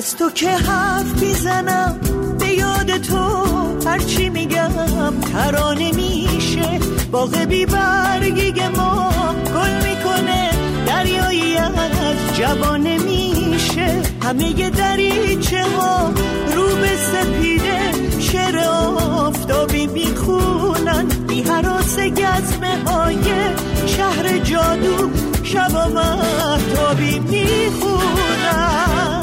از تو که حرف میزنم به یاد تو، هرچی میگم ترانه میشه. باغ بی برگی ما گل میکنه، دریایی از جوانه میشه. همه دریچه ها رو به سپیده، شعر آفتابی میخونن. بی هراس گزمه های شهر جادو، شبا مهتابی میخونن.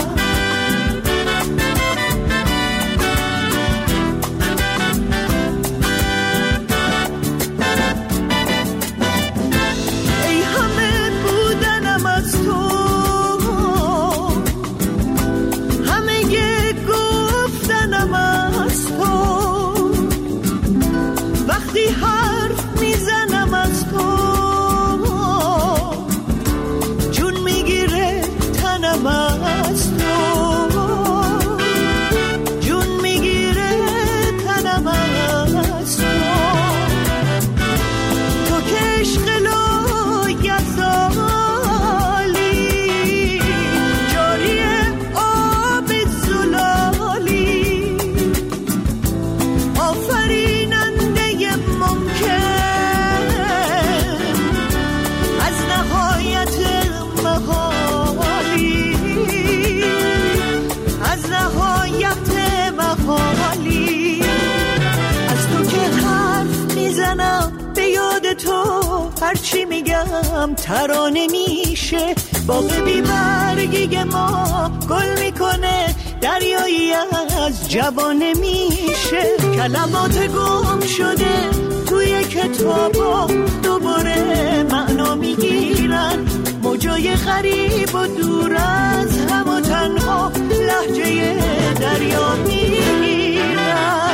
هرچی میگم ترانه میشه. باغ بی برگی ما گل میکنه، دریایی از جوانه میشه. کلمات گم شده توی کتابا دوباره معنا میگیرن. موجای غریب و دور از هم و تنها لهجه دریا میگیرن.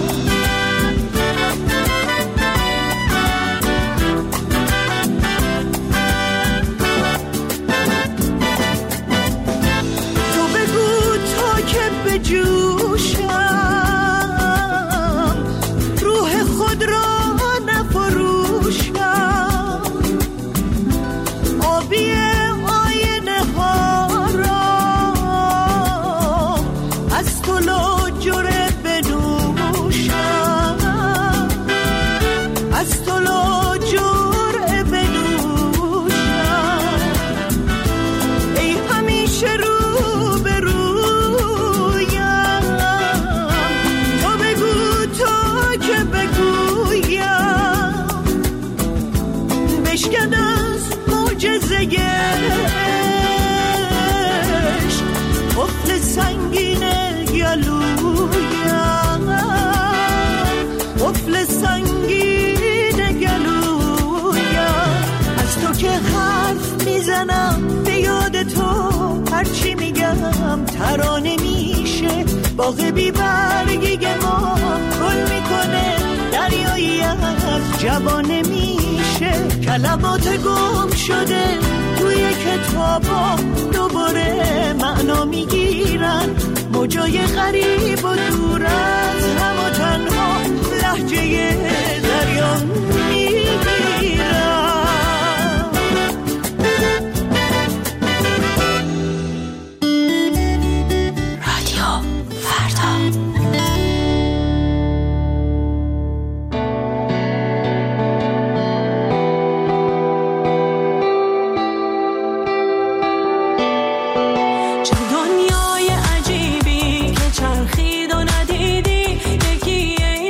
جوشم روح خود را نفروشم، آبی آینه ها را از تو لاجره بنوشم، از تو لاجره بنوشم. ای همیشه رو به رو بشکن از معجزه گشت، قفل سنگین گلویم، قفل سنگین گلویم. از تو که حرف میزنم به یاد تو، هرچی میگم ترانه میشه. باغ بی برگی ما گل میکنه، دریایی از جوانه میشه. کلمات گم شده توی کتابا دوباره معنا میگیرن. موجای غریب و دور از هم و تنها لهجه دریا میگیرن. دنیای عجیبی که چرخید و ندیدی، یکی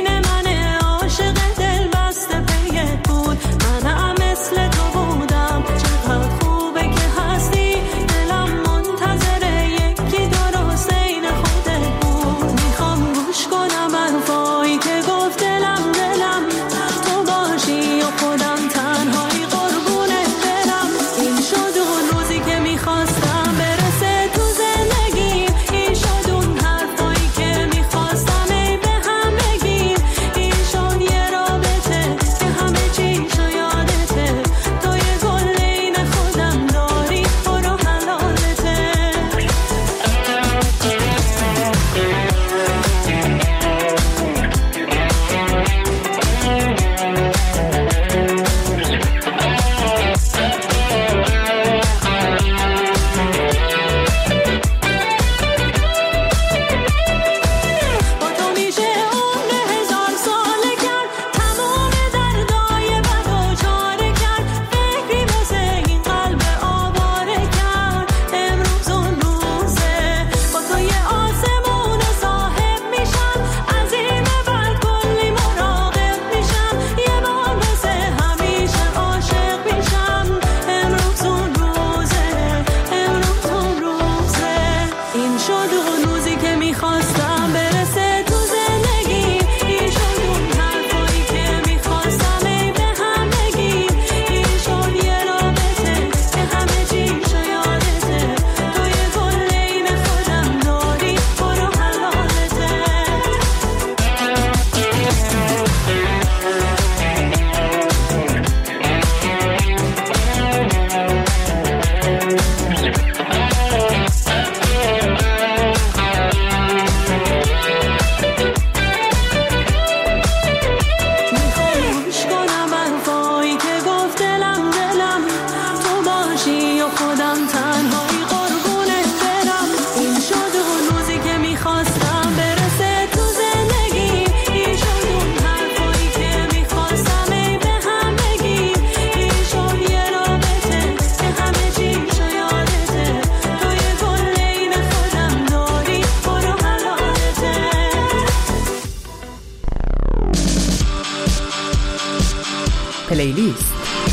پلیلیست.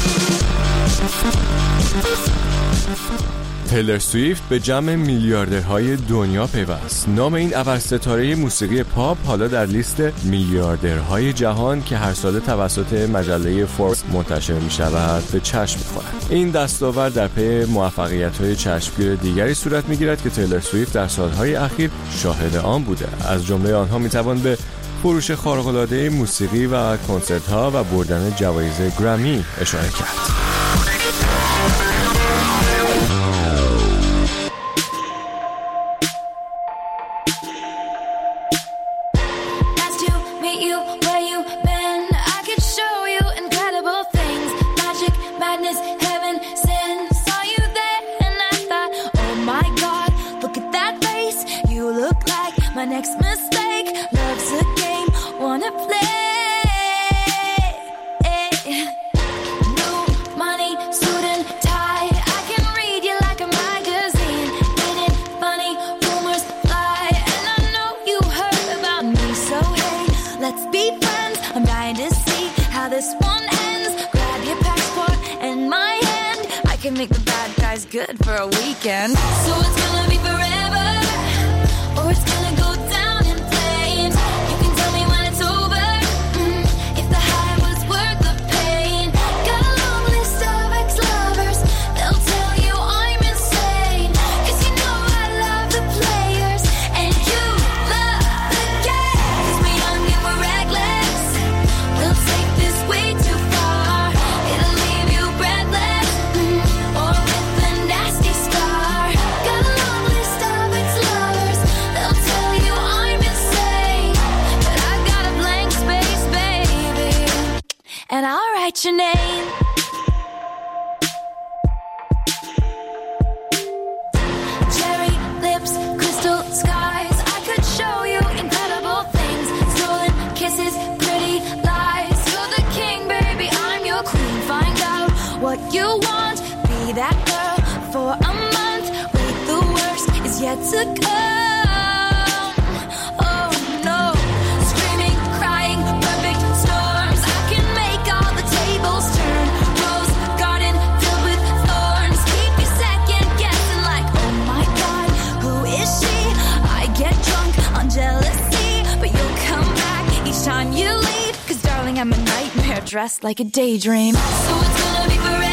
تیلر سویفت به جمع میلیاردرهای دنیا پیوست. نام این ابرستاره موسیقی پاپ حالا در لیست میلیاردرهای جهان که هر ساله توسط مجله فوربس منتشر می شود به چشم می خورد. این دستاورد در پی موفقیت‌های چشمگیر دیگری صورت می گیرد که تیلر سویفت در سالهای اخیر شاهد آن بوده. از جمله آنها می توان به فروش خارق‌العاده موسیقی و کنسرت‌ها و بردن جوایز گرمی اشاره کرد. Good for a weekend. So it's gonna be forever, or it's gonna go down in flames. You can tell me when it's over, if the high was worth the pain. Got a long list of ex-lovers, they'll tell you I'm insane. Cause you know I love the players, and you love the game. Cause we're young and we're reckless, we'll take this way too far. It'll leave you breathless, or with a nasty scar. Got a long list of ex-lovers, they'll tell you I'm insane. But I've got a blank space, baby, and I'll write your name. Cherry lips, crystal skies, I could show you incredible things. Stolen kisses, pretty lies. You're the king, baby, I'm your queen. Find out what you want, be that girl for a month. Wait, the worst is yet to come. Oh no, screaming, crying, perfect storms. I can make all the tables turn. Rose garden filled with thorns. Keep you second guessing like, oh my God, who is she? I get drunk on jealousy, but you'll come back each time you leave. Cause darling, I'm a nightmare dressed like a daydream. So it's gonna be forever.